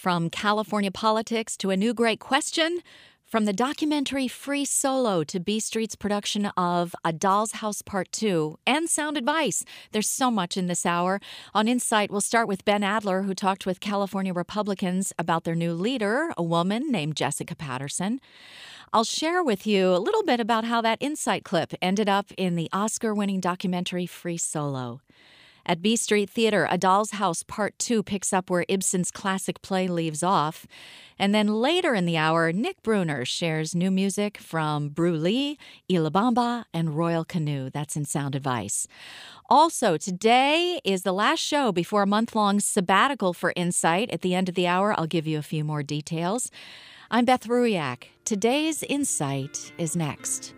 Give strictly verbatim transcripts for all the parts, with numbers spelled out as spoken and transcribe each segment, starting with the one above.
From California politics to a new great question, from the documentary Free Solo to B Street's production of A Doll's House Part two and sound advice. There's so much in this hour. On Insight, we'll start with Ben Adler, who talked with California Republicans about their new leader, a woman named Jessica Patterson. I'll share with you a little bit about how that Insight clip ended up in the Oscar-winning documentary Free Solo. At B Street Theater, A Doll's House Part two picks up where Ibsen's classic play leaves off. And then later in the hour, Nick Bruner shares new music from Bru Lee, Ila Bamba, and Royal Canoe. That's in Sound Advice. Also, today is the last show before a month-long sabbatical for Insight. At the end of the hour, I'll give you a few more details. I'm Beth Ruiak. Today's Insight is next.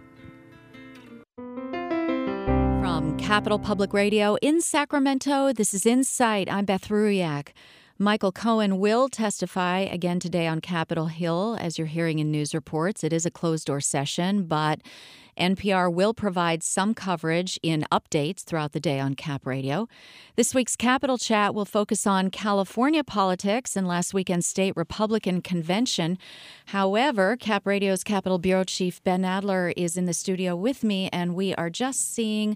From Capital Public Radio in Sacramento, this is Insight. I'm Beth Ruiak. Michael Cohen will testify again today on Capitol Hill, as you're hearing in news reports. It is a closed-door session, but N P R will provide some coverage in updates throughout the day on Cap Radio. This week's Capitol Chat will focus on California politics and last weekend's state Republican convention. However, Cap Radio's Capitol Bureau Chief Ben Adler is in the studio with me, and we are just seeing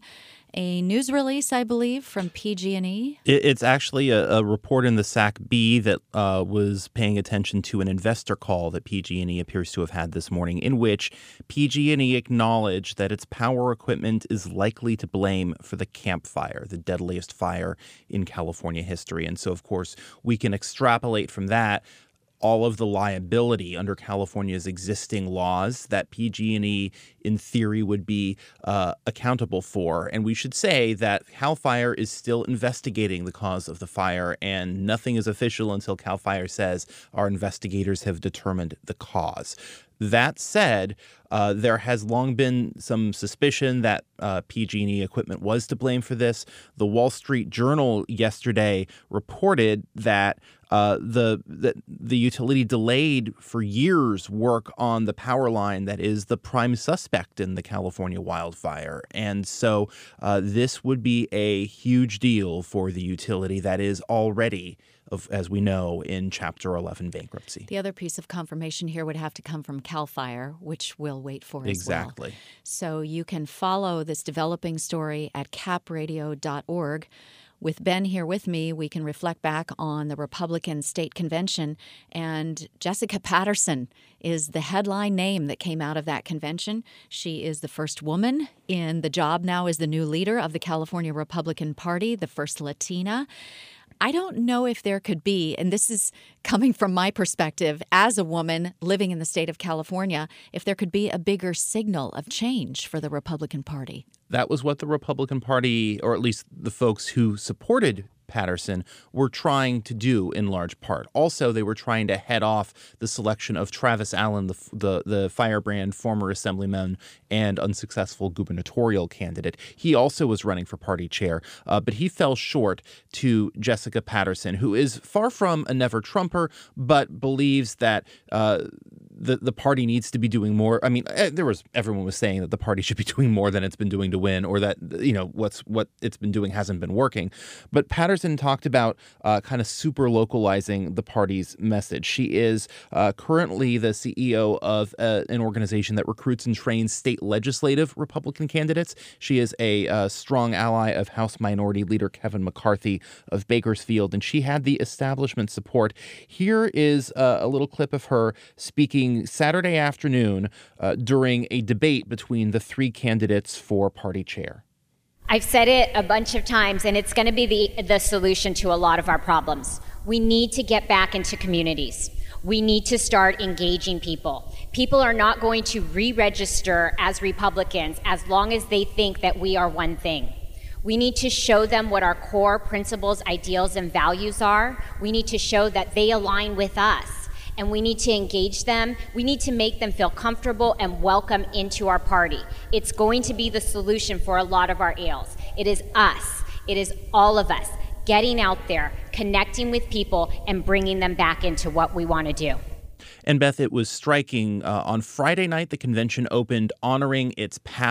a news release, I believe, from P G and E. It's actually a, a report in the S A C B that uh, was paying attention to an investor call that P G and E appears to have had this morning, in which P G and E acknowledged that its power equipment is likely to blame for the Camp Fire, the deadliest fire in California history. And so, of course, we can extrapolate from that all of the liability under California's existing laws that P G and E, in theory, would be uh, accountable for. And we should say that CAL FIRE is still investigating the cause of the fire, and nothing is official until CAL FIRE says our investigators have determined the cause. That said, uh, there has long been some suspicion that uh, P G and E equipment was to blame for this. The Wall Street Journal yesterday reported that uh, the, the the utility delayed for years work on the power line that is the prime suspect in the California wildfire. And so uh, this would be a huge deal for the utility that is already, of, as we know, in Chapter eleven bankruptcy. The other piece of confirmation here would have to come from CAL FIRE, which we'll wait for exactly. as well. So you can follow this developing story at cap radio dot org. With Ben here with me, we can reflect back on the Republican State Convention, and Jessica Patterson is the headline name that came out of that convention. She is the first woman in the job now as the new leader of the California Republican Party, the first Latina. I don't know if there could be, and this is coming from my perspective as a woman living in the state of California, if there could be a bigger signal of change for the Republican Party. That was what the Republican Party, or at least the folks who supported Patterson, were trying to do in large part. Also, they were trying to head off the selection of Travis Allen, the the, the firebrand former assemblyman and unsuccessful gubernatorial candidate. He also was running for party chair, uh, but he fell short to Jessica Patterson, who is far from a never-Trumper, but believes that uh, the the party needs to be doing more. I mean, there was everyone was saying that the party should be doing more than it's been doing to win, or that, you know, what's what it's been doing hasn't been working. But Patterson talked about uh, kind of super localizing the party's message. She is uh, currently the C E O of uh, an organization that recruits and trains state legislative Republican candidates. She is a uh, strong ally of House Minority Leader Kevin McCarthy of Bakersfield, and she had the establishment support. Here is uh, a little clip of her speaking Saturday afternoon uh, during a debate between the three candidates for party chair. I've said it a bunch of times, and it's going to be the, the solution to a lot of our problems. We need to get back into communities. We need to start engaging people. People are not going to re-register as Republicans as long as they think that we are one thing. We need to show them what our core principles, ideals, and values are. We need to show that they align with us. And we need to engage them. We need to make them feel comfortable and welcome into our party. It's going to be the solution for a lot of our ails. It is us. It is all of us getting out there, connecting with people, and bringing them back into what we want to do. And Beth, it was striking. Uh, on Friday night, the convention opened honoring its past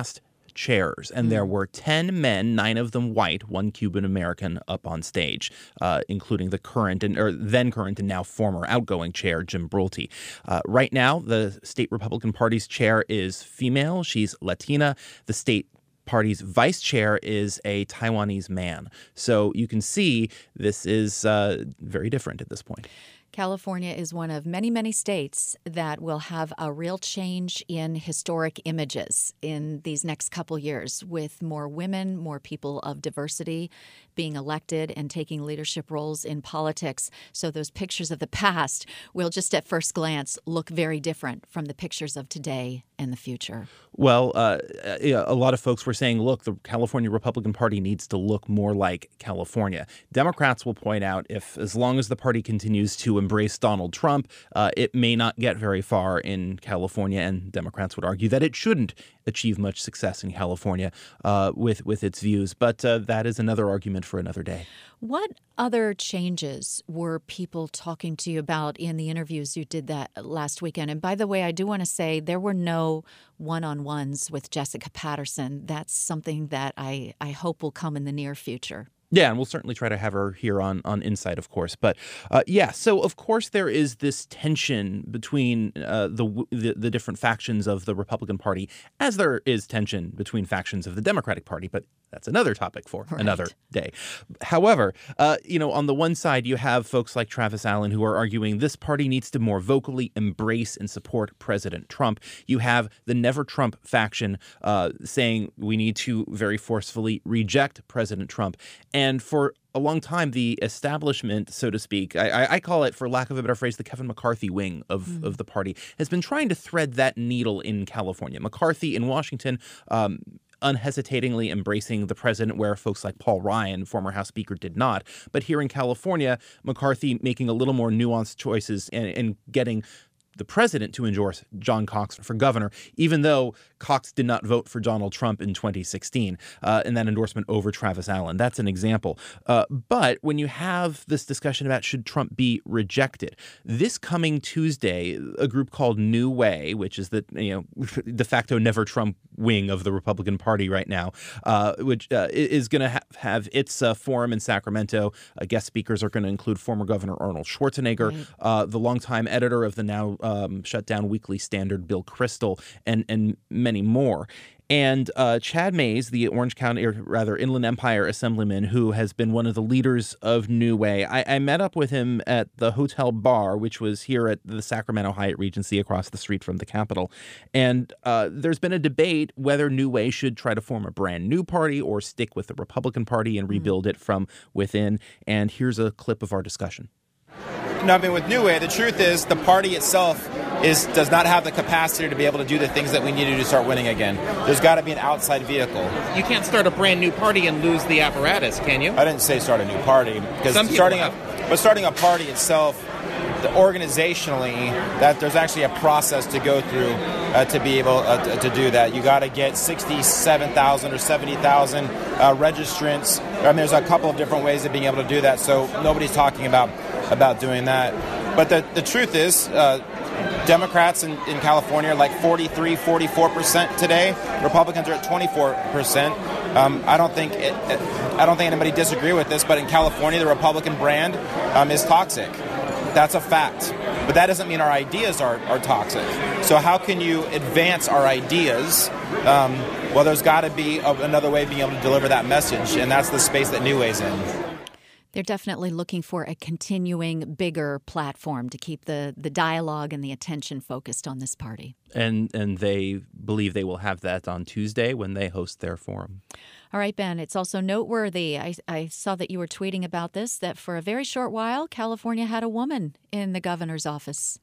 chairs, and there were ten men, nine of them white, one Cuban American, up on stage, uh, including the current and or then current and now former outgoing chair, Jim Brulte. Uh, right now, the state Republican Party's chair is female. She's Latina. The state party's vice chair is a Taiwanese man. So you can see this is uh, very different at this point. California is one of many, many states that will have a real change in historic images in these next couple years, with more women, more people of diversity being elected and taking leadership roles in politics. So those pictures of the past will just at first glance look very different from the pictures of today and the future. Well, uh, a lot of folks were saying, look, the California Republican Party needs to look more like California. Democrats will point out if as long as the party continues to embrace Donald Trump, uh, it may not get very far in California. And Democrats would argue that it shouldn't achieve much success in California uh, with, with its views. But uh, that is another argument for another day. What other changes were people talking to you about in the interviews you did that last weekend? And by the way, I do want to say there were no one-on-ones with Jessica Patterson. That's something that I, I hope will come in the near future. Yeah, and we'll certainly try to have her here on, on Insight, of course. But uh, yeah, so of course there is this tension between uh, the, the the different factions of the Republican Party, as there is tension between factions of the Democratic Party. But that's another topic for right. another day. However, uh, you know, on the one side, you have folks like Travis Allen who are arguing this party needs to more vocally embrace and support President Trump. You have the Never Trump faction uh, saying we need to very forcefully reject President Trump. And for a long time, the establishment, so to speak, I, I call it, for lack of a better phrase, the Kevin McCarthy wing of, mm. of the party, has been trying to thread that needle in California. McCarthy in Washington um, unhesitatingly embracing the president, where folks like Paul Ryan, former House Speaker, did not. But here in California, McCarthy making a little more nuanced choices and, and getting the president to endorse John Cox for governor, even though Cox did not vote for Donald Trump in twenty sixteen, uh, and that endorsement over Travis Allen. That's an example. Uh, but when you have this discussion about should Trump be rejected, this coming Tuesday, a group called New Way, which is the you know de facto Never Trump wing of the Republican Party right now, uh, which uh, is going to ha- have its uh, forum in Sacramento. Uh, guest speakers are going to include former Governor Arnold Schwarzenegger, right. uh, the longtime editor of the now Um, shut down Weekly Standard, Bill Kristol, and and many more. And uh, Chad Mays, the Orange County, or rather Inland Empire Assemblyman, who has been one of the leaders of New Way, I, I met up with him at the Hotel Bar, which was here at the Sacramento Hyatt Regency across the street from the Capitol. And uh, there's been a debate whether New Way should try to form a brand new party or stick with the Republican Party and rebuild mm. it from within. And here's a clip of our discussion. No, I mean, with New Way, the truth is the party itself is does not have the capacity to be able to do the things that we need to do to start winning again. There's got to be an outside vehicle. You can't start a brand new party and lose the apparatus, can you? I didn't say start a new party, because Some starting have. a but starting a party itself, the, organizationally, that there's actually a process to go through uh, to be able uh, to, to do that. You got to get sixty-seven thousand or seventy thousand uh, registrants. I mean, there's a couple of different ways of being able to do that. So nobody's talking about. about doing that. But the, the truth is, uh, Democrats in, in California are like forty-three, forty-four percent today. Republicans are at twenty-four percent. Um, I don't think it, it, I don't think anybody disagree with this, but in California, the Republican brand um, is toxic. That's a fact. But that doesn't mean our ideas are, are toxic. So how can you advance our ideas? Um, well, there's got to be a, another way of being able to deliver that message, and that's the space that New Way's in. They're definitely looking for a continuing, bigger platform to keep the, the dialogue and the attention focused on this party. And and they believe they will have that on Tuesday when they host their forum. All right, Ben, it's also noteworthy. I, I saw that you were tweeting about this, that for a very short while, California had a woman in the governor's office.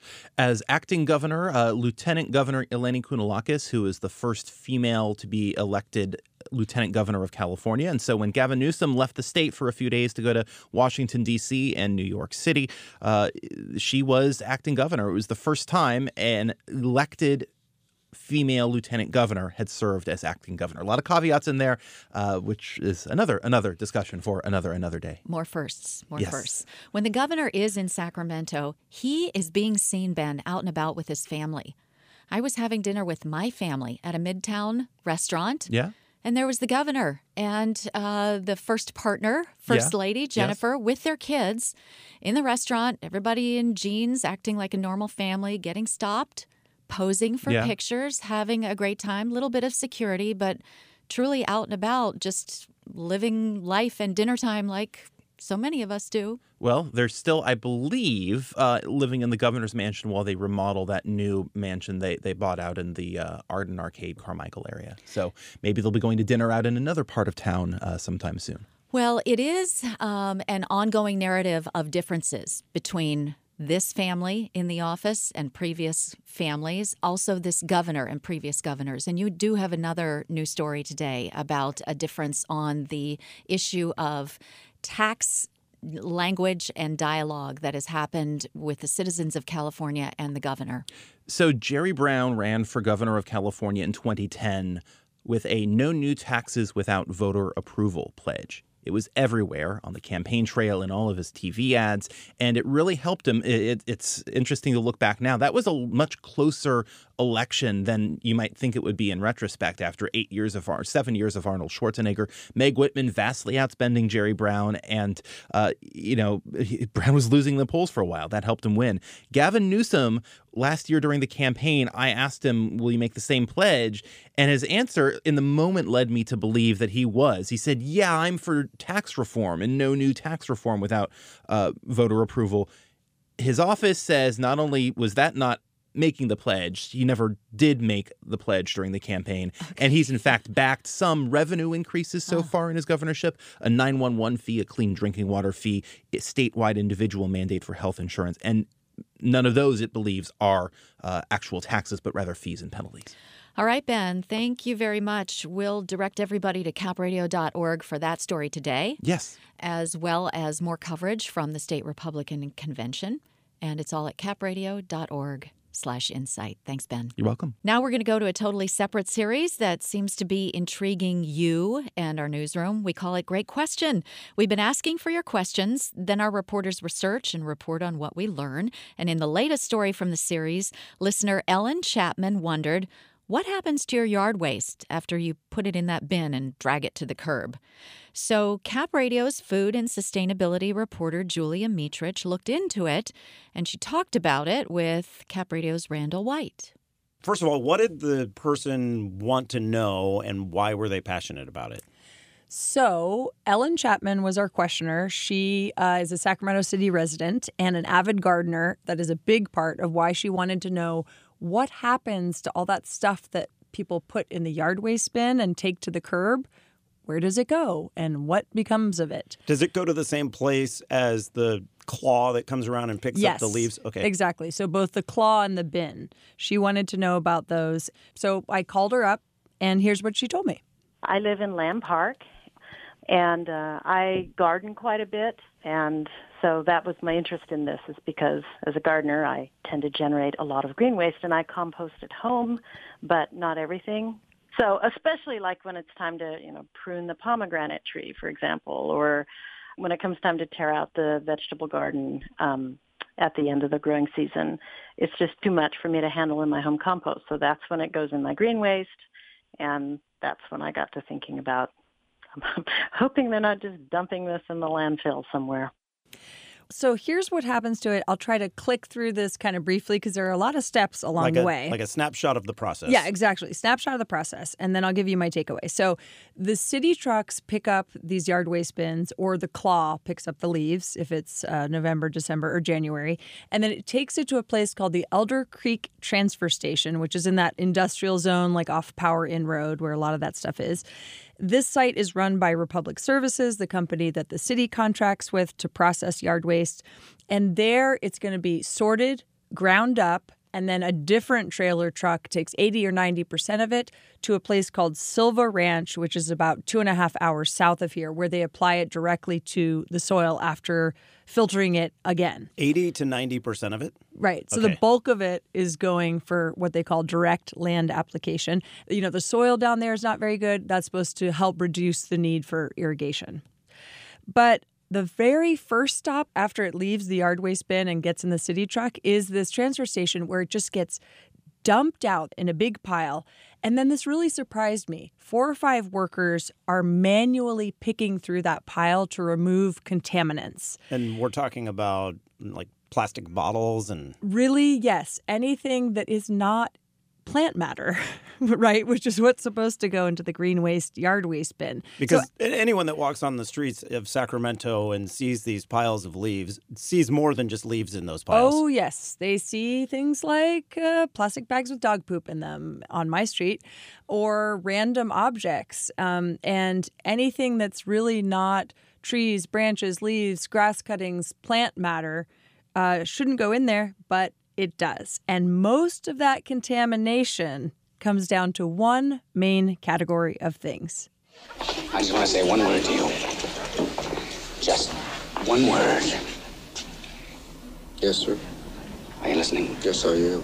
As acting governor, uh, Lieutenant Governor Eleni Kounalakis, who is the first female to be elected lieutenant governor of California. And so when Gavin Newsom left the state for a few days to go to Washington, D C and New York City, uh, she was acting governor. It was the first time an elected female lieutenant governor had served as acting governor. A lot of caveats in there, uh, which is another another discussion for another another day. More firsts, more yes. firsts. When the governor is in Sacramento, he is being seen, Ben, out and about with his family. I was having dinner with my family at a Midtown restaurant. Yeah. And there was the governor and uh, the first partner, First Yeah. Lady Jennifer, yes. with their kids in the restaurant, everybody in jeans, acting like a normal family, getting stopped, posing for Yeah. pictures, having a great time, little bit of security, but truly out and about, just living life and dinner time like so many of us do. Well, they're still, I believe, uh, living in the governor's mansion while they remodel that new mansion they, they bought out in the uh, Arden Arcade Carmichael area. So maybe they'll be going to dinner out in another part of town uh, sometime soon. Well, it is um, an ongoing narrative of differences between this family in the office and previous families, also this governor and previous governors. And you do have another news story today about a difference on the issue of tax language and dialogue that has happened with the citizens of California and the governor. So Jerry Brown ran for governor of California in twenty ten with a no new taxes without voter approval pledge. It was everywhere on the campaign trail and all of his T V ads, and it really helped him. It, it, it's interesting to look back now. That was a much closer election than you might think it would be in retrospect after eight years of Ar- seven years of Arnold Schwarzenegger. Meg Whitman vastly outspending Jerry Brown, and uh, you know he, Brown was losing the polls for a while. That helped him win. Gavin Newsom, last year during the campaign, I asked him, will you make the same pledge? And his answer in the moment led me to believe that he was. He said, yeah, I'm for tax reform and no new tax reform without uh, voter approval. His office says not only was that not making the pledge, he never did make the pledge during the campaign. Okay. And he's in fact backed some revenue increases so oh. far in his governorship, a nine one one fee, a clean drinking water fee, a statewide individual mandate for health insurance. And none of those, it believes, are uh, actual taxes, but rather fees and penalties. All right, Ben, thank you very much. We'll direct everybody to cap radio dot org for that story today. Yes. As well as more coverage from the State Republican Convention. And it's all at cap radio dot org slash insight. Thanks, Ben. You're welcome. Now we're going to go to a totally separate series that seems to be intriguing you and our newsroom. We call it Great Question. We've been asking for your questions, then our reporters research and report on what we learn. And in the latest story from the series, listener Ellen Chapman wondered, what happens to your yard waste after you put it in that bin and drag it to the curb? So Cap Radio's food and sustainability reporter Julia Mietrich looked into it, and she talked about it with Cap Radio's Randall White. First of all, what did the person want to know, and why were they passionate about it? So Ellen Chapman was our questioner. She uh, is a Sacramento City resident and an avid gardener. That is a big part of why she wanted to know what happens to all that stuff that people put in the yard waste bin and take to the curb. Where does it go, and what becomes of it? Does it go to the same place as the claw that comes around and picks yes, up the leaves? Okay, exactly. So both the claw and the bin. She wanted to know about those. So I called her up, and here's what she told me. I live in Lamb Park, and uh, I garden quite a bit, and so that was my interest in this, is because as a gardener, I tend to generate a lot of green waste, and I compost at home, but not everything. So especially like when it's time to, you know, prune the pomegranate tree, for example, or when it comes time to tear out the vegetable garden um, at the end of the growing season, it's just too much for me to handle in my home compost. So that's when it goes in my green waste, and that's when I got to thinking about I'm hoping they're not just dumping this in the landfill somewhere. So here's what happens to it. I'll try to click through this kind of briefly because there are a lot of steps along like the a, way. Like a snapshot of the process. Yeah, exactly. Snapshot of the process. And then I'll give you my takeaway. So the city trucks pick up these yard waste bins, or the claw picks up the leaves if it's uh, November, December, or January. And then it takes it to a place called the Elder Creek Transfer Station, which is in that industrial zone, like off Power Inn Road, where a lot of that stuff is. This site is run by Republic Services, the company that the city contracts with to process yard waste. And there it's going to be sorted, ground up, and then a different trailer truck takes eighty or ninety percent of it to a place called Silva Ranch, which is about two and a half hours south of here, where they apply it directly to the soil after filtering it again. eighty to ninety percent of it? Right. So okay. The bulk of it is going for what they call direct land application. You know, the soil down there is not very good. That's supposed to help reduce the need for irrigation. But the very first stop after it leaves the yard waste bin and gets in the city truck is this transfer station where it just gets dumped out in a big pile. And then this really surprised me. Four or five workers are manually picking through that pile to remove contaminants. And we're talking about like plastic bottles and... Really, yes. Anything that is not plant matter, right? Which is what's supposed to go into the green waste yard waste bin. Because so, anyone that walks on the streets of Sacramento and sees these piles of leaves sees more than just leaves in those piles. Oh, yes. They see things like uh, plastic bags with dog poop in them on my street or random objects um, and anything that's really not trees, branches, leaves, grass cuttings, plant matter uh, shouldn't go in there, but it does. And most of that contamination comes down to one main category of things. I just want to say one word to you. Just one word. Yes, sir. Are you listening? Yes, I am.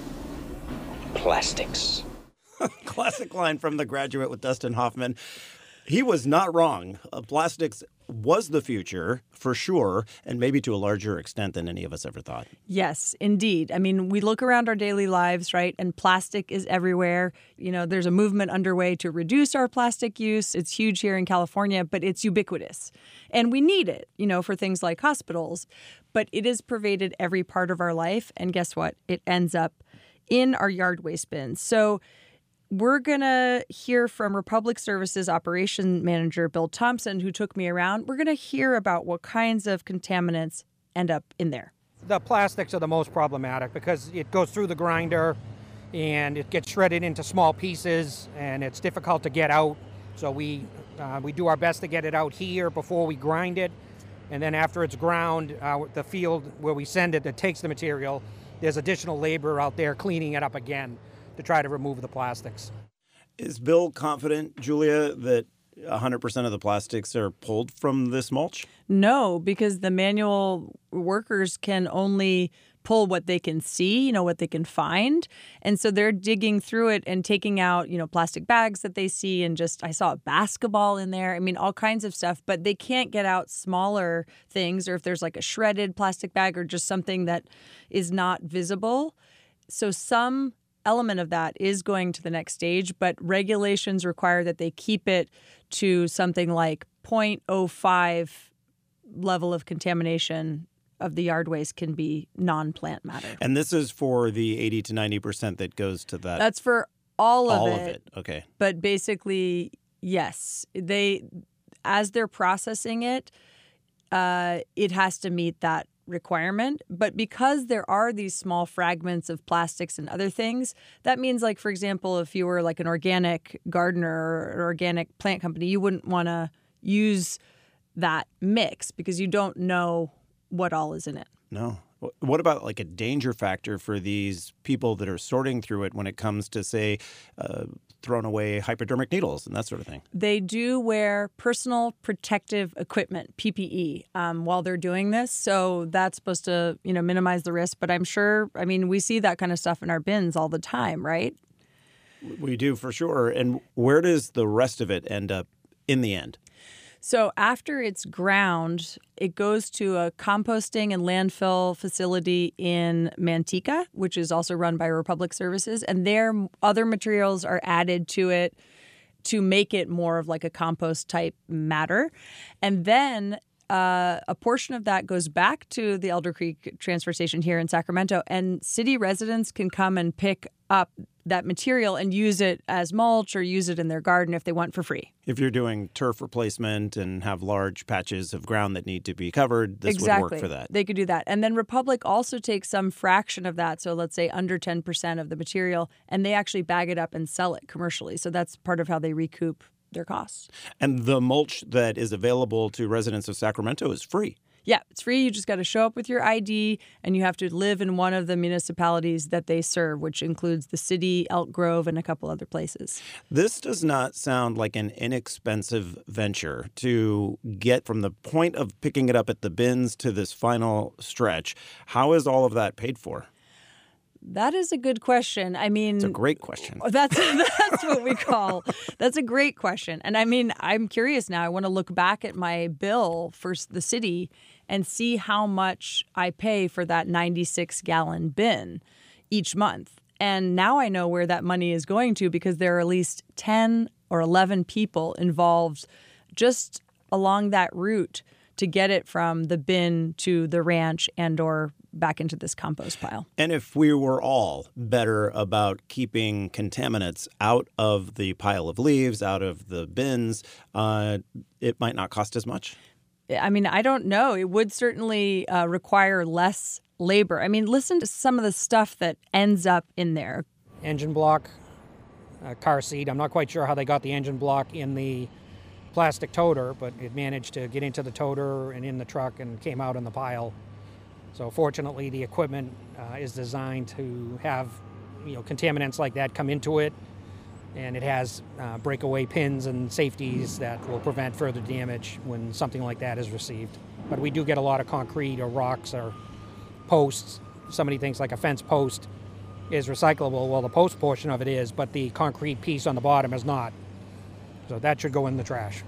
Plastics. Classic line from The Graduate with Dustin Hoffman. He was not wrong. Uh, plastics was the future, for sure, and maybe to a larger extent than any of us ever thought. Yes, indeed. I mean, we look around our daily lives, right, and plastic is everywhere. You know, there's a movement underway to reduce our plastic use. It's huge here in California, but it's ubiquitous. And we need it, you know, for things like hospitals. But it has pervaded every part of our life. And guess what? It ends up in our yard waste bins. So we're going to hear from Republic Services Operation Manager Bill Thompson, who took me around. We're going to hear about what kinds of contaminants end up in there. The plastics are the most problematic because it goes through the grinder and it gets shredded into small pieces and it's difficult to get out. So we uh, we do our best to get it out here before we grind it. And then after it's ground, uh, the field where we send it that takes the material, there's additional labor out there cleaning it up again to try to remove the plastics. Is Bill confident, Julia, that one hundred percent of the plastics are pulled from this mulch? No, because the manual workers can only pull what they can see, you know, what they can find. And so they're digging through it and taking out, you know, plastic bags that they see. And just, I saw a basketball in there. I mean, all kinds of stuff. But they can't get out smaller things, or if there's like a shredded plastic bag or just something that is not visible. So some element of that is going to the next stage, but regulations require that they keep it to something like zero point zero five level of contamination of the yard waste can be non-plant matter. And this is for the eighty to ninety percent that goes to that? That's for all of all it. All of it, okay. But basically, yes, they, as they're processing it, uh, it has to meet that requirement. But because there are these small fragments of plastics and other things, that means, like, for example, if you were like an organic gardener or an organic plant company, you wouldn't want to use that mix because you don't know what all is in it. No. What about like a danger factor for these people that are sorting through it when it comes to, say, uh, thrown away hypodermic needles and that sort of thing? They do wear personal protective equipment, P P E, um, while they're doing this. So that's supposed to, you know, minimize the risk. But I'm sure, I mean, we see that kind of stuff in our bins all the time, right? We do, for sure. And where does the rest of it end up in the end? So after it's ground, it goes to a composting and landfill facility in Manteca, which is also run by Republic Services. And there, other materials are added to it to make it more of like a compost type matter. And then uh, a portion of that goes back to the Elder Creek transfer station here in Sacramento. And city residents can come and pick up that material and use it as mulch or use it in their garden if they want for free. If you're doing turf replacement and have large patches of ground that need to be covered, this exactly. would work for that. They could do that. And then Republic also takes some fraction of that, so let's say under ten percent of the material, and they actually bag it up and sell it commercially. So that's part of how they recoup their costs. And the mulch that is available to residents of Sacramento is free. Yeah, it's free. You just got to show up with your I D, and you have to live in one of the municipalities that they serve, which includes the city, Elk Grove, and a couple other places. This does not sound like an inexpensive venture to get from the point of picking it up at the bins to this final stretch. How is all of that paid for? That is a good question. I mean, it's a great question. That's that's what we call. That's a great question. And I mean, I'm curious now. I want to look back at my bill for the city and see how much I pay for that ninety-six gallon bin each month. And now I know where that money is going to because there are at least ten or eleven people involved just along that route to get it from the bin to the ranch and or back into this compost pile. And if we were all better about keeping contaminants out of the pile of leaves, out of the bins, uh, it might not cost as much? I mean, I don't know. It would certainly uh, require less labor. I mean, listen to some of the stuff that ends up in there. Engine block, uh, car seat. I'm not quite sure how they got the engine block in the plastic toter, but it managed to get into the toter and in the truck and came out in the pile. So fortunately, the equipment uh, is designed to have, you know, contaminants like that come into it, and it has uh, breakaway pins and safeties that will prevent further damage when something like that is received. But we do get a lot of concrete or rocks or posts. Somebody thinks like a fence post is recyclable. Well, the post portion of it is, but the concrete piece on the bottom is not. So that should go in the trash.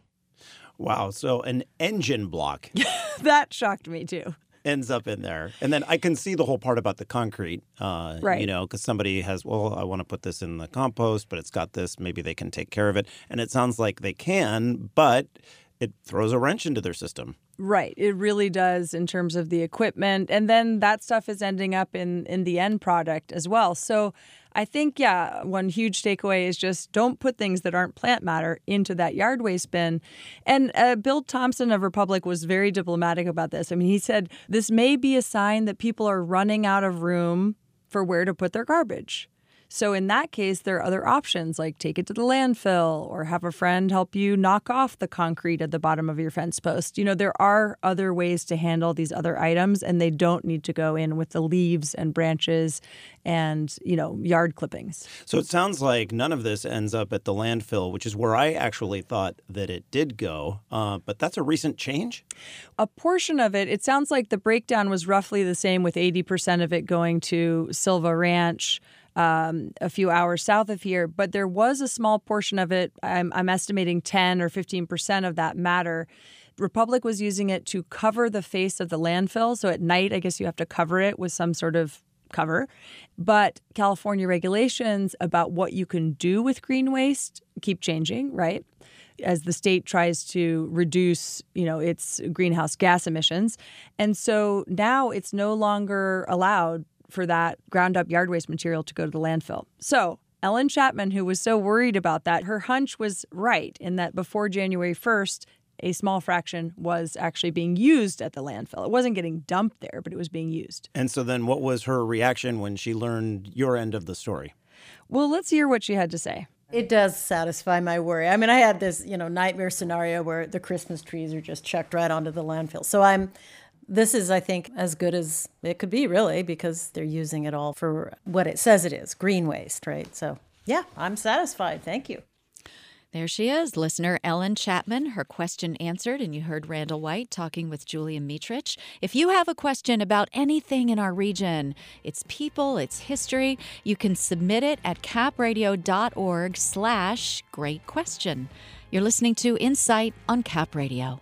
Wow. So an engine block That shocked me too. ends up in there. And then I can see the whole part about the concrete, uh, Right. you know, because somebody has, well, I want to put this in the compost, but it's got this. Maybe they can take care of it. And it sounds like they can, but it throws a wrench into their system. Right. It really does in terms of the equipment. And then that stuff is ending up in, in the end product as well. So I think, yeah, one huge takeaway is just don't put things that aren't plant matter into that yard waste bin. And uh, Bill Thompson of Republic was very diplomatic about this. I mean, he said this may be a sign that people are running out of room for where to put their garbage. So in that case, there are other options like take it to the landfill or have a friend help you knock off the concrete at the bottom of your fence post. You know, there are other ways to handle these other items, and they don't need to go in with the leaves and branches and, you know, yard clippings. So it sounds like none of this ends up at the landfill, which is where I actually thought that it did go. Uh, but that's a recent change? A portion of it, it sounds like the breakdown was roughly the same, with eighty percent of it going to Silva Ranch, Um, a few hours south of here, but there was a small portion of it. I'm, I'm estimating ten or fifteen percent of that matter. Republic was using it to cover the face of the landfill. So at night, I guess you have to cover it with some sort of cover. But California regulations about what you can do with green waste keep changing, right? As the state tries to reduce, you know, its greenhouse gas emissions. And so now it's no longer allowed for that ground up yard waste material to go to the landfill. So Ellen Chapman, who was so worried about that, her hunch was right in that before January first, a small fraction was actually being used at the landfill. It wasn't getting dumped there, but it was being used. And so then what was her reaction when she learned your end of the story? Well, let's hear what she had to say. It does satisfy my worry. I mean, I had this, you know, nightmare scenario where the Christmas trees are just chucked right onto the landfill. So I'm This is, I think, as good as it could be, really, because they're using it all for what it says it is, green waste, right? So, yeah, I'm satisfied. Thank you. There she is, listener Ellen Chapman. Her question answered, and you heard Randall White talking with Julia Mietrich. If you have a question about anything in our region, its people, its history, you can submit it at capradio.org slash great question. You're listening to Insight on Cap Radio.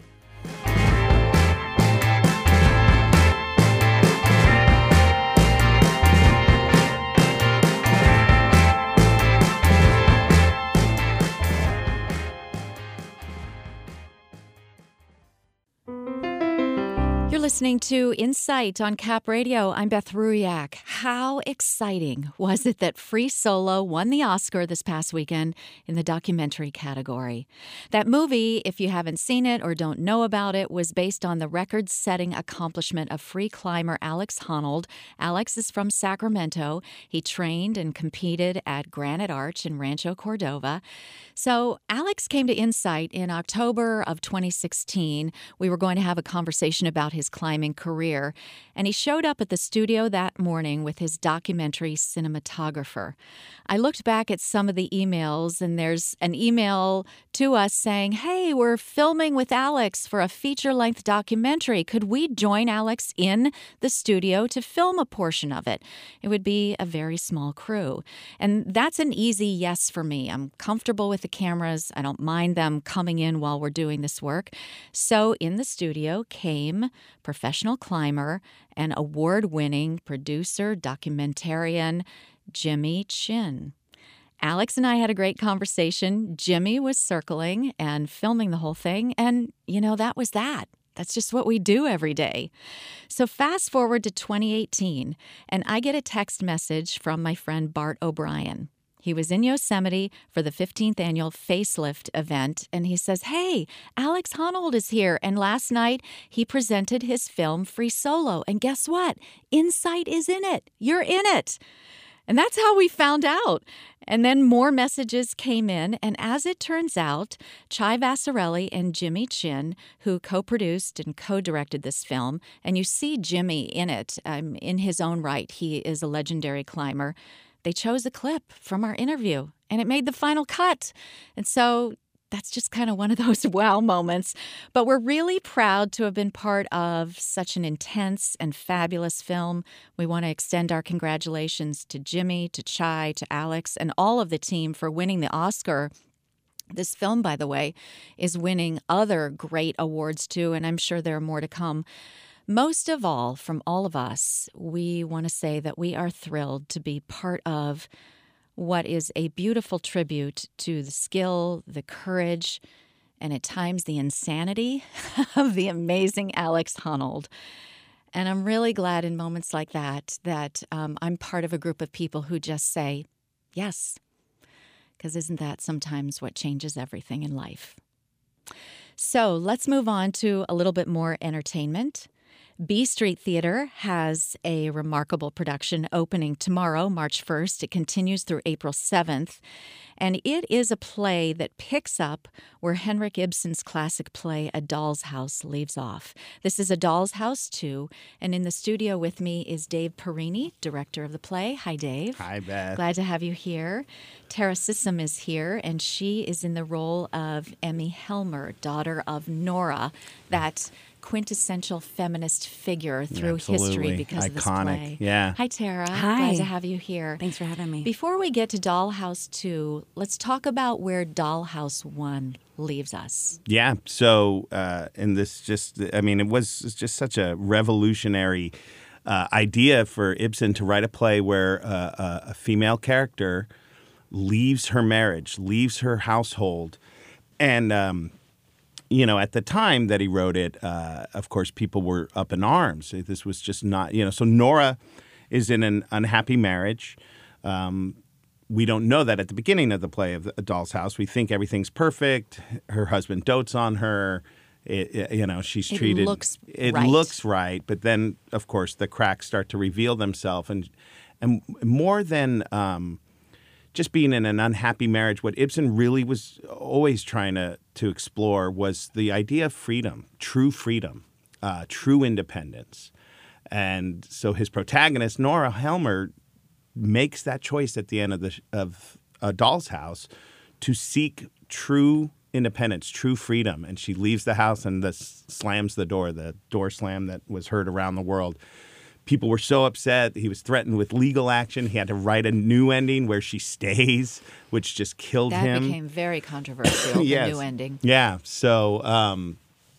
Listening to Insight on Cap Radio. I'm Beth Ruiak. How exciting was it that Free Solo won the Oscar this past weekend in the documentary category? That movie, if you haven't seen it or don't know about it, was based on the record-setting accomplishment of free climber Alex Honnold. Alex is from Sacramento. He trained and competed at Granite Arch in Rancho Cordova. So Alex came to Insight in October of twenty sixteen. We were going to have a conversation about his climbing career, and he showed up at the studio that morning with his documentary cinematographer. I looked back at some of the emails, and there's an email to us saying, hey, we're filming with Alex for a feature-length documentary. Could we join Alex in the studio to film a portion of it? It would be a very small crew. And that's an easy yes for me. I'm comfortable with the cameras. I don't mind them coming in while we're doing this work. So in the studio came professional climber and award-winning producer, documentarian Jimmy Chin. Alex and I had a great conversation. Jimmy was circling and filming the whole thing, and, you know, that was that. That's just what we do every day. So fast forward to twenty eighteen, and I get a text message from my friend Bart O'Brien. He was in Yosemite for the fifteenth annual Facelift event, and he says, hey, Alex Honnold is here, and last night he presented his film Free Solo, and guess what? Insight is in it. You're in it. And that's how we found out. And then more messages came in, and as it turns out, Chai Vassarelli and Jimmy Chin, who co-produced and co-directed this film, and you see Jimmy in it, um, in his own right, he is a legendary climber, they chose a clip from our interview, and it made the final cut. And so that's just kind of one of those wow moments. But we're really proud to have been part of such an intense and fabulous film. We want to extend our congratulations to Jimmy, to Chai, to Alex, and all of the team for winning the Oscar. This film, by the way, is winning other great awards too, and I'm sure there are more to come. Most of all, from all of us, we want to say that we are thrilled to be part of what is a beautiful tribute to the skill, the courage, and at times the insanity of the amazing Alex Honnold. And I'm really glad in moments like that that um, I'm part of a group of people who just say, yes, because isn't that sometimes what changes everything in life? So let's move on to a little bit more entertainment. B Street Theater has a remarkable production opening tomorrow, March first. It continues through April seventh. And it is a play that picks up where Henrik Ibsen's classic play, A Doll's House, leaves off. This is A Doll's House two, and in the studio with me is Dave Perini, director of the play. Hi, Dave. Hi, Beth. Glad to have you here. Tara Sissom is here, and she is in the role of Emmy Helmer, daughter of Nora, that quintessential feminist figure through Absolutely. history because Iconic. of this play. Yeah. Hi, Tara. Hi. Glad to have you here. Thanks for having me. Before we get to Dollhouse two, let's talk about where Dollhouse one leaves us. Yeah. So, uh, and this just, I mean, it was just such a revolutionary uh, idea for Ibsen to write a play where uh, a female character leaves her marriage, leaves her household, and um, you know, at the time that he wrote it, uh, of course, people were up in arms. This was just not, you know, so Nora is in an unhappy marriage. Um, we don't know that at the beginning of the play of A Doll's House. We think everything's perfect. Her husband dotes on her. It, it, you know, she's it treated. Looks it right. looks right. But then, of course, the cracks start to reveal themselves. And, and more than um, just being in an unhappy marriage, what Ibsen really was always trying to, to explore was the idea of freedom, true freedom, uh, true independence. And so his protagonist, Nora Helmer, makes that choice at the end of the of A Doll's House to seek true independence, true freedom. And she leaves the house and this slams the door, the door slam that was heard around the world. People were so upset. He was threatened with legal action. He had to write a new ending where she stays, which just killed that him. That became very controversial, yes. the new ending. Yeah. So, um,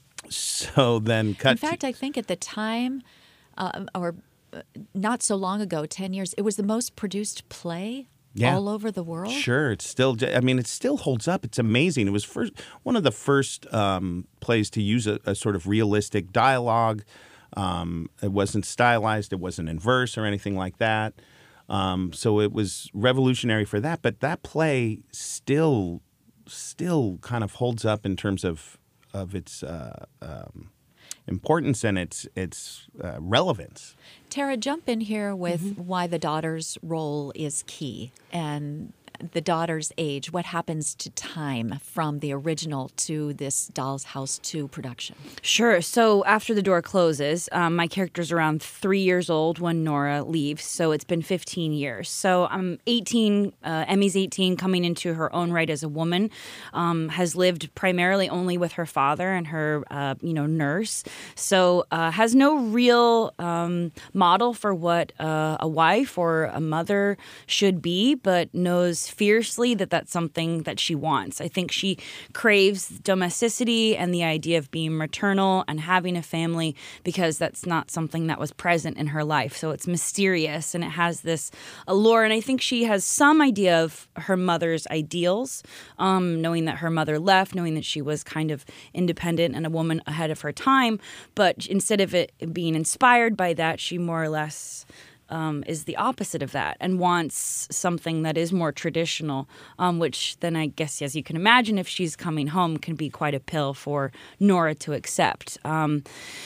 so then cut. In fact, to- I think at the time, uh, or not so long ago, ten years, it was the most produced play Yeah. all over the world. Sure, it's still. I mean, it still holds up. It's amazing. It was first one of the first um, plays to use a, a sort of realistic dialogue. Um, it wasn't stylized. It wasn't in verse or anything like that. Um, so it was revolutionary for that. But that play still, still kind of holds up in terms of of its uh, um, importance and its its uh, relevance. Tara, jump in here with Mm-hmm. why the daughter's role is key and the daughter's age. What happens to time from the original to this Doll's House two production? Sure. So after the door closes, um, my character's around three years old when Nora leaves. So it's been fifteen years. So I'm eighteen. Uh, Emmy's eighteen, coming into her own right as a woman. Um, has lived primarily only with her father and her, uh, you know, nurse. So uh, has no real um, model for what uh, a wife or a mother should be, but knows fiercely that that's something that she wants. I think she craves domesticity and the idea of being maternal and having a family because that's not something that was present in her life. So it's mysterious and it has this allure. And I think she has some idea of her mother's ideals, um, knowing that her mother left, knowing that she was kind of independent and a woman ahead of her time. But instead of it being inspired by that, she more or less um, is the opposite of that and wants something that is more traditional, um, which then I guess, as you can imagine, if she's coming home, can be quite a pill for Nora to accept. Um,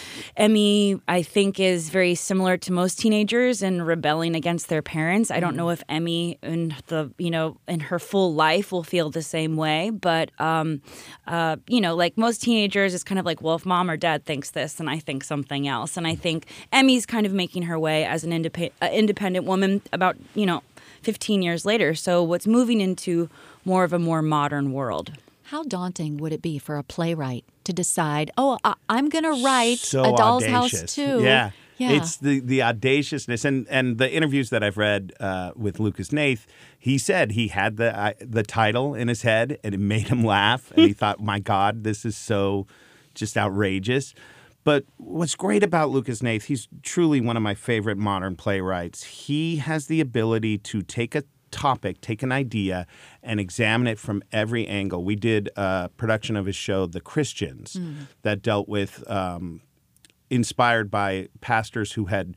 Emmy, I think, is very similar to most teenagers in rebelling against their parents. I don't know if Emmy, in the you know, in her full life, will feel the same way, but um, uh, you know, like most teenagers, it's kind of like, well, if mom or dad thinks this, then I think something else. And I think Emmy's kind of making her way as an independent. Uh, independent woman about, you know, fifteen years later. So what's moving into more of a more modern world. How daunting would it be for a playwright to decide, oh, I- I'm going to write so A Doll's audacious. House too? Yeah. Yeah. It's the, the audaciousness. And, and the interviews that I've read uh, with Lucas Nath, he said he had the uh, the title in his head and it made him laugh. And he thought, my God, this is so just outrageous. But what's great about Lucas Nath, he's truly one of my favorite modern playwrights. He has the ability to take a topic, take an idea, and examine it from every angle. We did a production of his show, The Christians, mm. that dealt with, um, inspired by pastors who had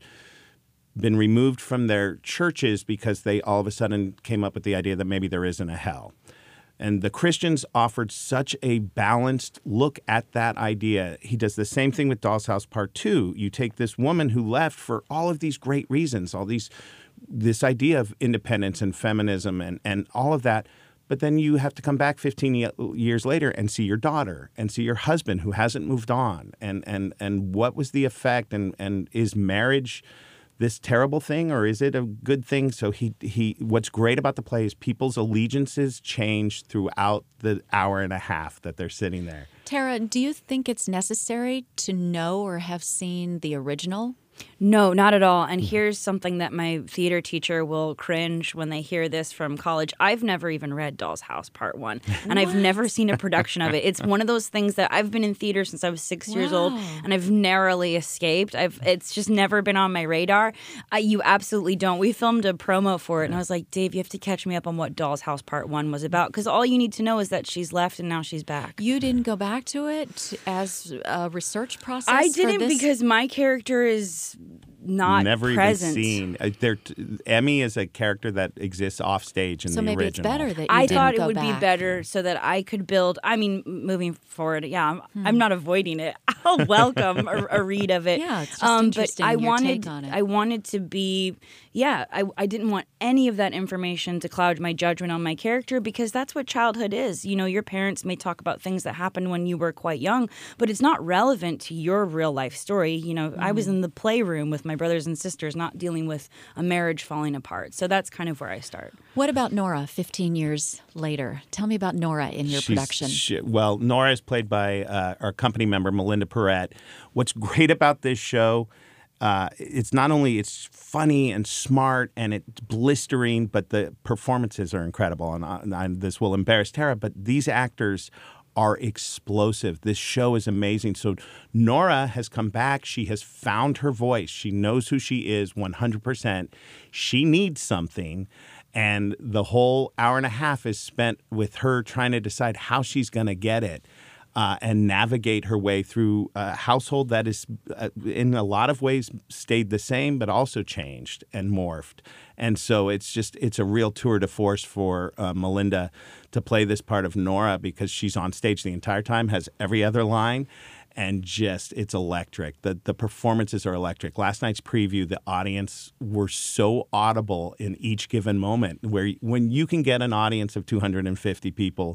been removed from their churches because they all of a sudden came up with the idea that maybe there isn't a hell. And The Christians offered such a balanced look at that idea. He does the same thing with Doll's House Part Two. You take this woman who left for all of these great reasons, all these, this idea of independence and feminism and, and all of that. But then you have to come back fifteen years later and see your daughter and see your husband who hasn't moved on. And and and what was the effect? And and is marriage this terrible thing or is it a good thing? So he he what's great about the play is people's allegiances change throughout the hour and a half that they're sitting there. Tara, do you think it's necessary to know or have seen the original? No, not at all. And here's something that my theater teacher will cringe when they hear this from college. I've never even read Doll's House Part One, and I've never seen a production of it. It's one of those things that I've been in theater since I was six wow. years old, and I've narrowly escaped. I've It's just never been on my radar. I, you absolutely don't. We filmed a promo for it, and I was like, Dave, you have to catch me up on what Doll's House Part One was about, because all you need to know is that she's left and now she's back. You didn't go back to it as a research process? I didn't for this? because my character is not Never present. even seen. Uh, there, Emmy is a character that exists off stage in so the maybe original. it's better that you I didn't thought it go would back. be better so that I could build. I mean, moving forward, yeah, I'm, Hmm. I'm not avoiding it. I'll welcome a, a read of it. Yeah, it's just um, interesting, But I your wanted, take on it. I wanted to be, yeah, I, I didn't want any of that information to cloud my judgment on my character because that's what childhood is. You know, your parents may talk about things that happened when you were quite young, but it's not relevant to your real life story. You know, mm-hmm. I was in the playroom with my brothers and sisters, not dealing with a marriage falling apart. So that's kind of where I start. What about Nora fifteen years later? Tell me about Nora in your She's, production. She, well, Nora is played by uh, our company member, Melinda Perrette. What's great about this show, uh, it's not only it's funny and smart and it's blistering, but the performances are incredible. And, uh, and this will embarrass Tara, but these actors are explosive. This show is amazing. So Nora has come back. She has found her voice. She knows who she is one hundred percent. She needs something. And the whole hour and a half is spent with her trying to decide how she's going to get it uh, and navigate her way through a household that is, uh, in a lot of ways, stayed the same, but also changed and morphed. And so it's just, it's a real tour de force for uh, Melinda to play this part of Nora because she's on stage the entire time, has every other line. And just, it's electric. The the performances are electric. Last night's preview, the audience were so audible in each given moment where when you can get an audience of two hundred fifty people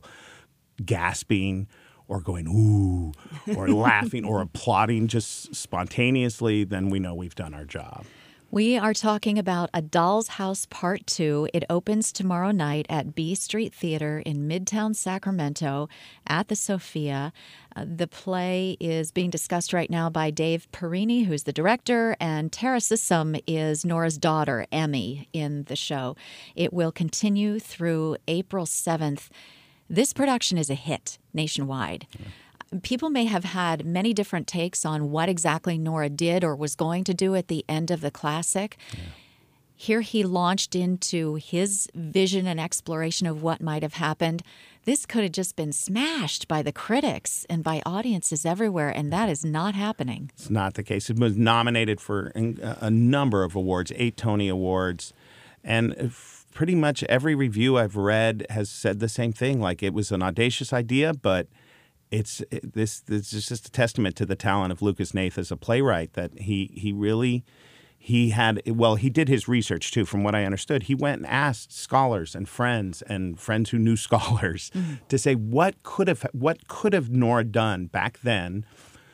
gasping or going, ooh, or laughing or applauding just spontaneously, then we know we've done our job. We are talking about A Doll's House Part two. It opens tomorrow night at B Street Theater in Midtown Sacramento at the Sophia. Uh, the play is being discussed right now by Dave Perini, who's the director, and Tara Sissom is Nora's daughter, Emmy, in the show. It will continue through April seventh. This production is a hit nationwide. Yeah. People may have had many different takes on what exactly Nora did or was going to do at the end of the classic. Yeah. Here he launched into his vision and exploration of what might have happened. This could have just been smashed by the critics and by audiences everywhere, and that is not happening. It's not the case. It was nominated for a number of awards, eight Tony Awards, and pretty much every review I've read has said the same thing. Like, it was an audacious idea, but It's it, this. This is just a testament to the talent of Lucas Hnath as a playwright. That he he really he had well he did his research too. From what I understood, he went and asked scholars and friends and friends who knew scholars mm-hmm. to say what could have what could have Nora done back then.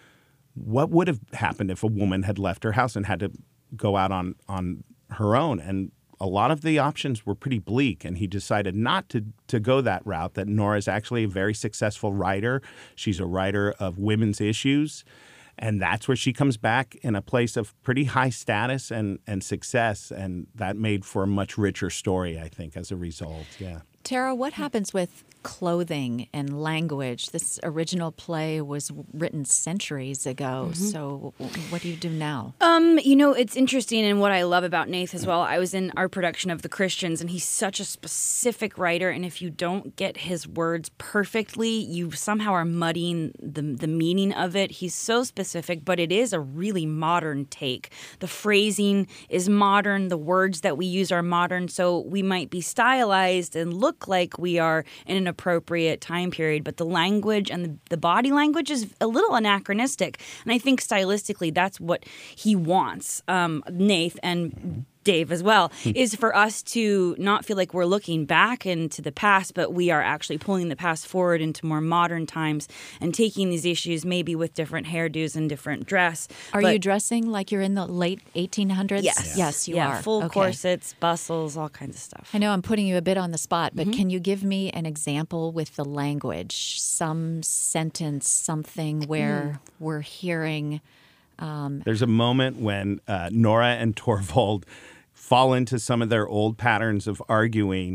What would have happened if a woman had left her house and had to go out on on her own? And a lot of the options were pretty bleak, and he decided not to to go that route, that Nora is actually a very successful writer. She's a writer of women's issues, and that's where she comes back in a place of pretty high status and, and success, and that made for a much richer story, I think, as a result. Yeah. Tara, what happens with clothing and language? This original play was written centuries ago. Mm-hmm. So what do you do now? Um, you know, it's interesting, and what I love about Hnath as well, I was in our production of The Christians, and he's such a specific writer, and if you don't get his words perfectly, you somehow are muddying the, the meaning of it. He's so specific, but it is a really modern take. The phrasing is modern, the words that we use are modern, so we might be stylized and look like we are in an appropriate time period, but the language and the, the body language is a little anachronistic. And I think stylistically that's what he wants, um, Hnath and Dave as well, is for us to not feel like we're looking back into the past, but we are actually pulling the past forward into more modern times and taking these issues maybe with different hairdos and different dress. Are but, you dressing like you're in the late eighteen hundreds? Yes. Yes, yes you yeah, are. Full okay. corsets, bustles, all kinds of stuff. I know I'm putting you a bit on the spot, but Mm-hmm. can you give me an example with the language? Some sentence, something where mm. we're hearing... Um, There's a moment when uh, Nora and Torvald fall into some of their old patterns of arguing.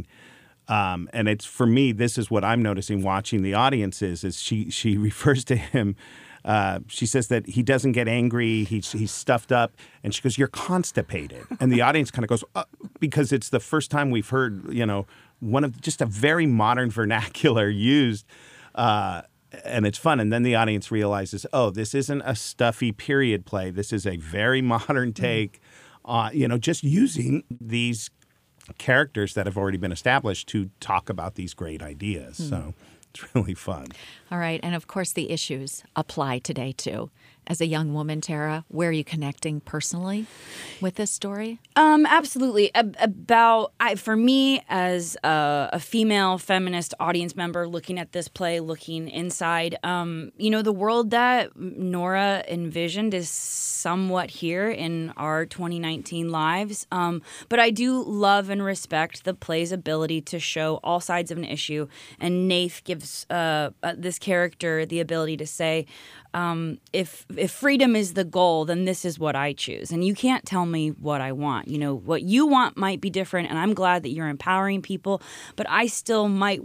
Um, and it's, for me, this is what I'm noticing watching the audiences, is she she refers to him. Uh, she says that he doesn't get angry. He's, he's stuffed up. And she goes, "You're constipated." And the audience kind of goes, uh, because it's the first time we've heard, you know, one of just a very modern vernacular used. Uh, and it's fun. And then the audience realizes, oh, this isn't a stuffy period play. This is a very modern take, uh, you know, just using these characters that have already been established to talk about these great ideas. Mm. So it's really fun. All right. And of course, the issues apply today, too. As a young woman, Tara, where are you connecting personally with this story? Um, absolutely. Ab- about I, for me, as a, a female feminist audience member looking at this play, looking inside, um, you know, the world that Nora envisioned is somewhat here in our twenty nineteen lives. Um, but I do love and respect the play's ability to show all sides of an issue. And Hnath gives uh, uh, this character the ability to say, Um, if if freedom is the goal, then this is what I choose. And you can't tell me what I want. You know, what you want might be different, and I'm glad that you're empowering people, but I still might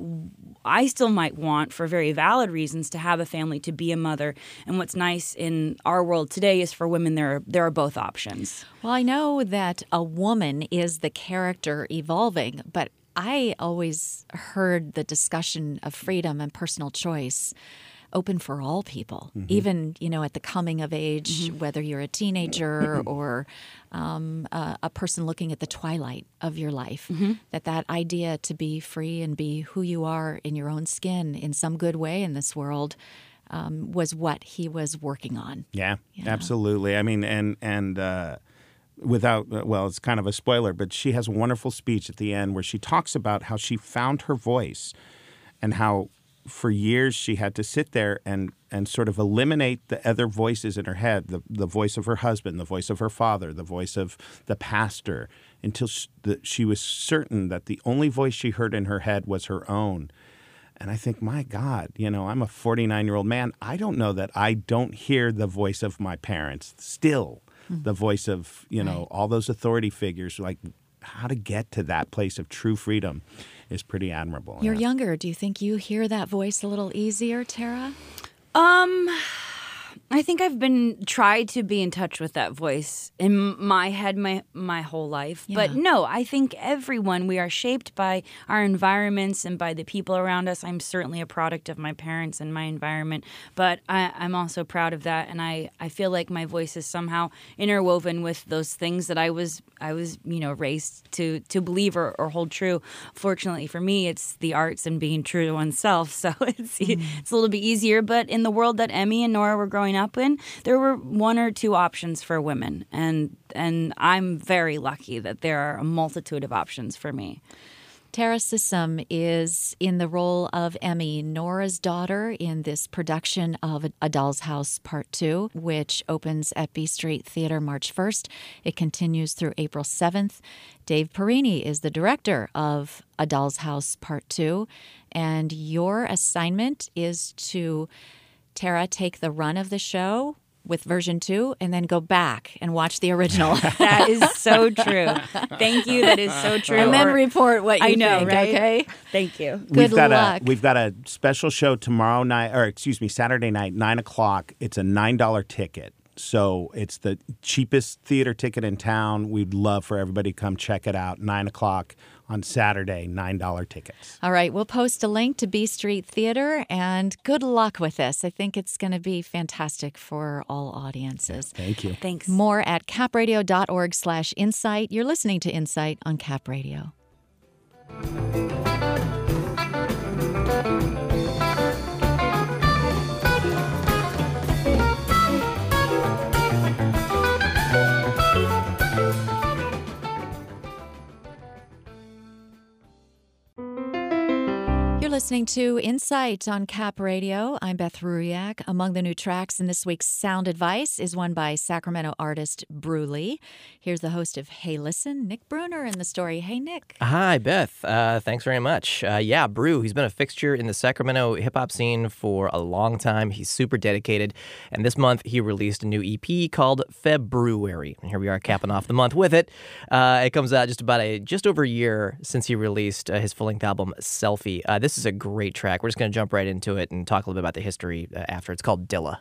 I still might want, for very valid reasons, to have a family, to be a mother. And what's nice in our world today is for women there are, there are both options. Well, I know that a woman is the character evolving, but I always heard the discussion of freedom and personal choice open for all people, mm-hmm. even, you know, at the coming of age, mm-hmm. whether you're a teenager or um, uh, a person looking at the twilight of your life, mm-hmm. that that idea to be free and be who you are in your own skin in some good way in this world um, was what he was working on. Yeah, you know? Absolutely. I mean, and, and, uh, without, well, it's kind of a spoiler, but she has a wonderful speech at the end where she talks about how she found her voice and how for years she had to sit there and and sort of eliminate the other voices in her head, the, the voice of her husband, the voice of her father, the voice of the pastor, until she, the, she was certain that the only voice she heard in her head was her own. And I think, my God, you know, I'm a forty-nine-year-old man. I don't know that I don't hear the voice of my parents still, mm-hmm. the voice of, you know, right. all those authority figures. Like, how to get to that place of true freedom is pretty admirable. You're yeah. younger. Do you think you hear that voice a little easier, Tara? Um, I think I've been tried to be in touch with that voice in my head my my whole life. Yeah. But no, I think everyone, we are shaped by our environments and by the people around us. I'm certainly a product of my parents and my environment, but I, I'm also proud of that. And I, I feel like my voice is somehow interwoven with those things that I was, I was you know, raised to, to believe or, or hold true. Fortunately for me, it's the arts and being true to oneself. So it's, mm. it's a little bit easier. But in the world that Emmy and Nora were growing up in, there were one or two options for women, and and I'm very lucky that there are a multitude of options for me. Tara Sissom is in the role of Emmy, Nora's daughter, in this production of A Doll's House Part two, which opens at B Street Theater March first. It continues through April seventh. Dave Perini is the director of A Doll's House Part two, and your assignment is to, Tara, take the run of the show with version two and then go back and watch the original. That is so true. Thank you. That is so true. And then report what you I know, think, right? Okay? Thank you. Good we've got luck. A, we've got a special show tomorrow night, or excuse me, Saturday night, nine o'clock. It's a nine dollar ticket. So it's the cheapest theater ticket in town. We'd love for everybody to come check it out. nine o'clock on Saturday, nine dollar tickets. All right. We'll post a link to B Street Theater, and good luck with this. I think it's going to be fantastic for all audiences. Yeah, thank you. Thanks. More at capradio.org slash insight. You're listening to Insight on Cap Radio. Listening to Insight on Cap Radio. I'm Beth Ruyak. Among the new tracks in this week's Sound Advice is one by Sacramento artist Bruley. Here's the host of Hey Listen, Nick Bruner, in the story. Hey, Nick. Hi, Beth. Uh, thanks very much. Uh, yeah, Brew, he's been a fixture in the Sacramento hip-hop scene for a long time. He's super dedicated. And this month, he released a new E P called February. And here we are capping off the month with it. Uh, it comes out just about a just over a year since he released uh, his full-length album, Selfie. Uh, this is a great track. We're just going to jump right into it and talk a little bit about the history uh, after. It's called Dilla.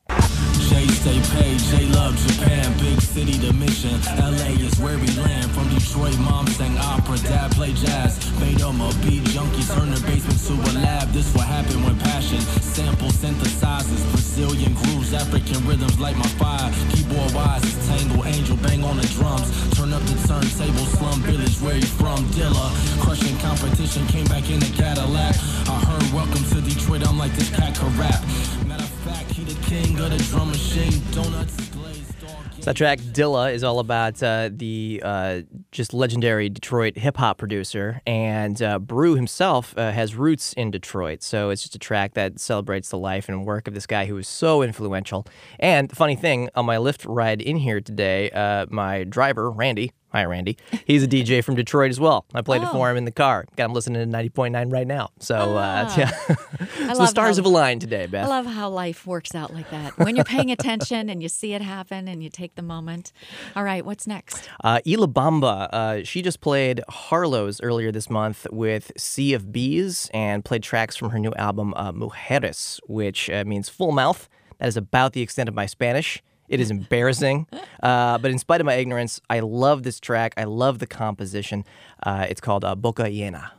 Jay stay paid, Jay love Japan, big city the mission. L A is where we land. From Detroit, mom sang opera, dad play jazz. Made them a beat junkies, turn their basement to a lab. This what happened when passion sample synthesizes Brazilian grooves, African rhythms light my fire. Keyboard wise, it's tangle, angel bang on the drums. Turn up the turntable, slum village where you from. Dilla, crushing competition, came back in a Cadillac. I heard welcome to Detroit, I'm like this cat can rap. Matter of fact, he the king of the drum machine, donuts. So that track, Dilla, is all about uh, the uh, just legendary Detroit hip-hop producer, and uh, Brew himself uh, has roots in Detroit, so it's just a track that celebrates the life and work of this guy who was so influential. And the funny thing, on my Lyft ride in here today, uh, my driver, Randy, hi, Randy. He's a D J from Detroit as well. I played oh. it for him in the car. Got him listening to ninety point nine right now. So, ah. uh, yeah. So the stars how, have aligned today, Beth. I love how life works out like that. When you're paying attention and you see it happen and you take the moment. All right, what's next? Uh, Ila Bamba, uh, she just played Harlow's earlier this month with Sea of Bees and played tracks from her new album, uh, Mujeres, which uh, means full mouth. That is about the extent of my Spanish. It is embarrassing, uh, but in spite of my ignorance, I love this track. I love the composition. Uh, it's called uh, Boca Llena.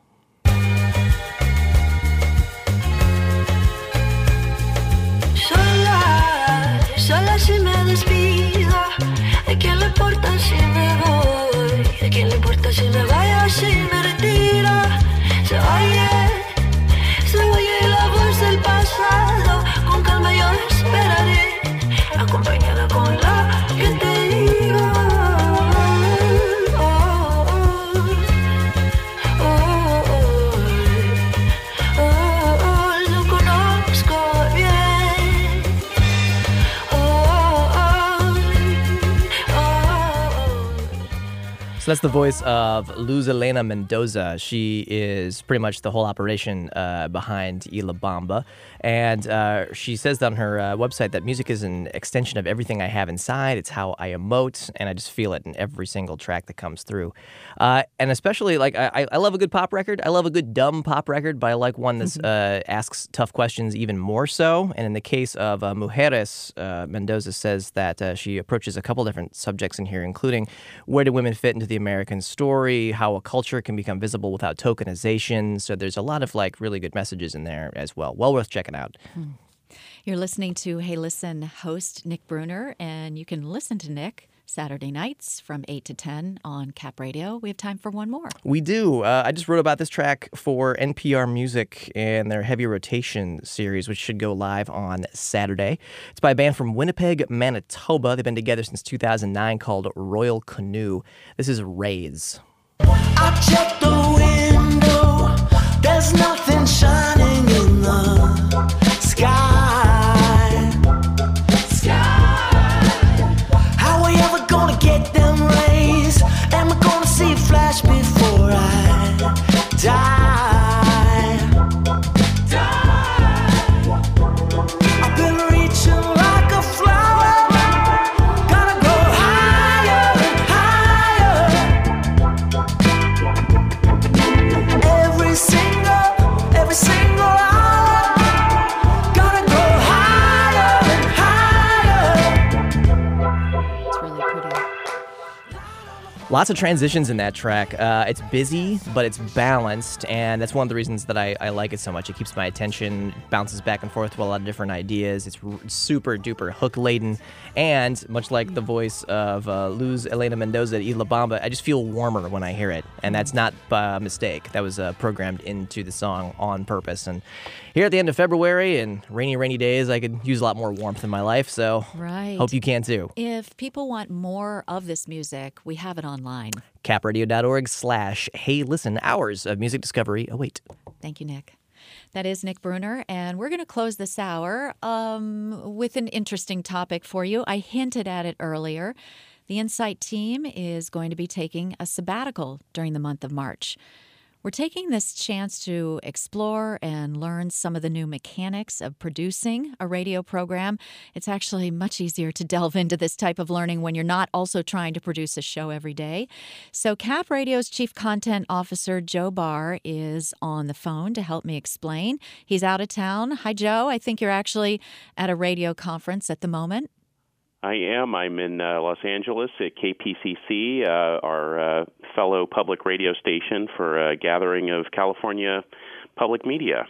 Sola, sola si me despido. ¿A quién le importa si me voy? ¿A quién le importa si me vaya o si me retiro? Se oye, se oye la voz del pasado. Con calma yo esperaré. Acompañada con la que te digo, oh, oh, oh, oh, oh, oh, lo conozco bien, So that's the voice of Luz Elena Mendoza. She is pretty much the whole operation uh, behind Y La Bamba. And uh, she says on her uh, website that music is an extension of everything I have inside. It's how I emote, and I just feel it in every single track that comes through. Uh, and especially, like, I, I love a good pop record. I love a good dumb pop record, but I like one that uh, asks tough questions even more so. And in the case of uh, Mujeres, uh, Mendoza says that uh, she approaches a couple different subjects in here, including where do women fit into the American story, how a culture can become visible without tokenization. So there's a lot of like really good messages in there as well. Well worth checking out. Hmm. You're listening to Hey Listen host Nick Bruner, and you can listen to Nick Saturday nights from eight to ten on Cap Radio. We have time for one more. We do. Uh, I just wrote about this track for N P R Music and their Heavy Rotation series, which should go live on Saturday. It's by a band from Winnipeg, Manitoba. They've been together since two thousand nine called Royal Canoe. This is Rays. I check the window, there's nothing shining in the sky. Gonna get them rays, and we're gonna see a flash before I die. Die. I've been reaching like a flower, gotta go higher and higher. Every single, every single hour, gotta go higher and higher. It's really pretty. Lots of transitions in that track. Uh, it's busy, but it's balanced, and that's one of the reasons that I, I like it so much. It keeps my attention, bounces back and forth with a lot of different ideas. It's r- super duper hook laden, and much like the voice of uh, Luz Elena Mendoza at Y La Bamba, I just feel warmer when I hear it, and that's not by mistake. That was uh, programmed into the song on purpose. And here at the end of February and rainy, rainy days, I could use a lot more warmth in my life, so right. Hope you can too. If people want more of this music, we have it online. capradio.org slash hey listen. Hours of music discovery await. Thank you, Nick. That is Nick Bruner, and we're going to close this hour um, with an interesting topic for you. I hinted at it earlier. The Insight team is going to be taking a sabbatical during the month of March. We're taking this chance to explore and learn some of the new mechanics of producing a radio program. It's actually much easier to delve into this type of learning when you're not also trying to produce a show every day. So Cap Radio's Chief Content Officer, Joe Barr, is on the phone to help me explain. He's out of town. Hi, Joe. I think you're actually at a radio conference at the moment. I am. I'm in uh, Los Angeles at K P C C, uh, our uh, fellow public radio station for a gathering of California public media.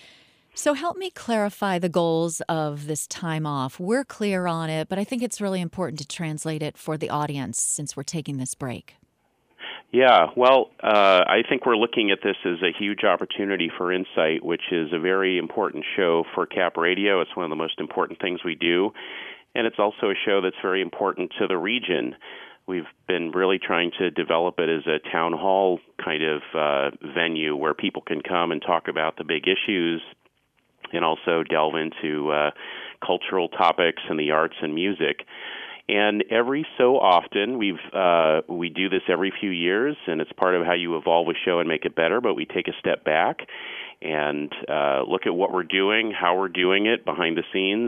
So help me clarify the goals of this time off. We're clear on it, but I think it's really important to translate it for the audience since we're taking this break. Yeah, well, uh, I think we're looking at this as a huge opportunity for Insight, which is a very important show for Cap Radio. It's one of the most important things we do. And it's also a show that's very important to the region. We've been really trying to develop it as a town hall kind of uh, venue where people can come and talk about the big issues and also delve into uh, cultural topics and the arts and music. And every so often, we've uh, we do this every few years, and it's part of how you evolve a show and make it better, but we take a step back and uh, look at what we're doing, how we're doing it behind the scenes.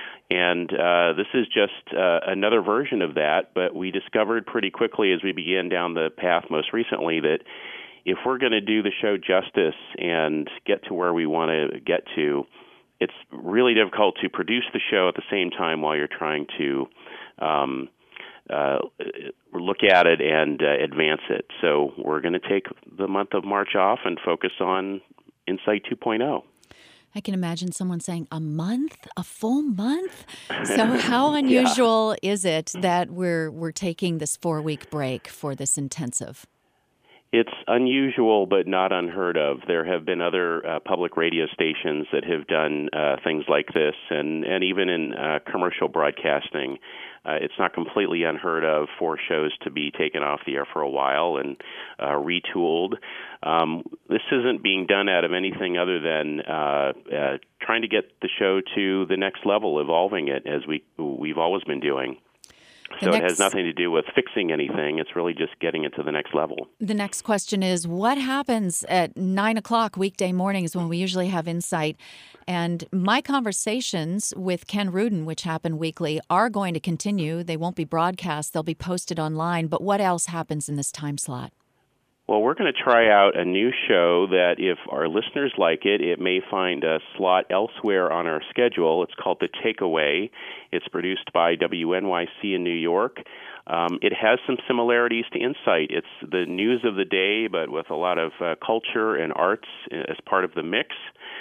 And uh, this is just uh, another version of that, but we discovered pretty quickly as we began down the path most recently that if we're going to do the show justice and get to where we want to get to, it's really difficult to produce the show at the same time while you're trying to um, uh, look at it and uh, advance it. So we're going to take the month of March off and focus on Insight two point oh. I can imagine someone saying, a month? A full month? So how unusual yeah. is it that we're we're taking this four-week break for this intensive? It's unusual, but not unheard of. There have been other uh, public radio stations that have done uh, things like this, and, and even in uh, commercial broadcasting, uh, it's not completely unheard of for shows to be taken off the air for a while and uh, retooled. Um, this isn't being done out of anything other than uh, uh, trying to get the show to the next level, evolving it as we we've always been doing. The So next- it has nothing to do with fixing anything. It's really just getting it to the next level. The next question is, what happens at nine o'clock weekday mornings when we usually have Insight? And my conversations with Ken Rudin, which happen weekly, are going to continue. They won't be broadcast. They'll be posted online. But what else happens in this time slot? Well, we're going to try out a new show that if our listeners like it, it may find a slot elsewhere on our schedule. It's called The Takeaway. It's produced by W N Y C in New York. Um, it has some similarities to Insight. It's the news of the day, but with a lot of uh, culture and arts as part of the mix.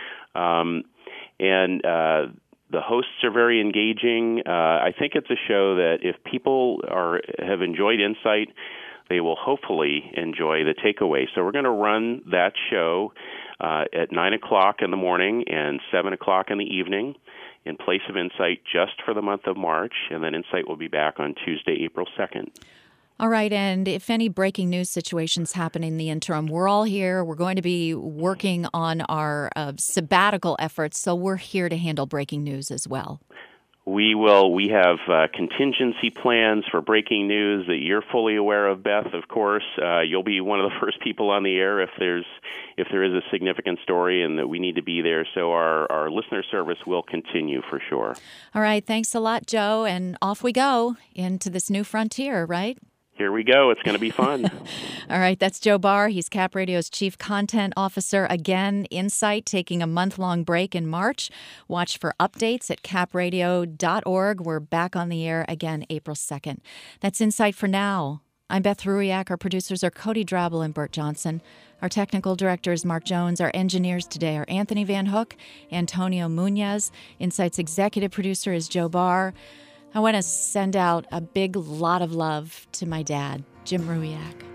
Um, and uh, the hosts are very engaging. Uh, I think it's a show that if people are have enjoyed Insight, they will hopefully enjoy The Takeaway. So we're going to run that show uh, at nine o'clock in the morning and seven o'clock in the evening in place of Insight just for the month of March, and then Insight will be back on Tuesday, April second. All right, and if any breaking news situations happen in the interim, we're all here. We're going to be working on our uh, sabbatical efforts, so we're here to handle breaking news as well. We will. We have uh, contingency plans for breaking news that you're fully aware of, Beth. Of course, uh, you'll be one of the first people on the air if there's if there is a significant story and that we need to be there. So our our listener service will continue for sure. All right, thanks a lot, Joe, and off we go into this new frontier. Right. Here we go. It's going to be fun. All right, that's Joe Barr. He's Cap Radio's Chief Content Officer. Again, Insight taking a month-long break in March. Watch for updates at cap radio dot org. We're back on the air again April second. That's Insight for now. I'm Beth Ruiak. Our producers are Cody Drabble and Bert Johnson. Our technical director is Mark Jones. Our engineers today are Anthony Van Hook, Antonio Munoz. Insight's executive producer is Joe Barr. I want to send out a big lot of love to my dad, Jim Ruiak.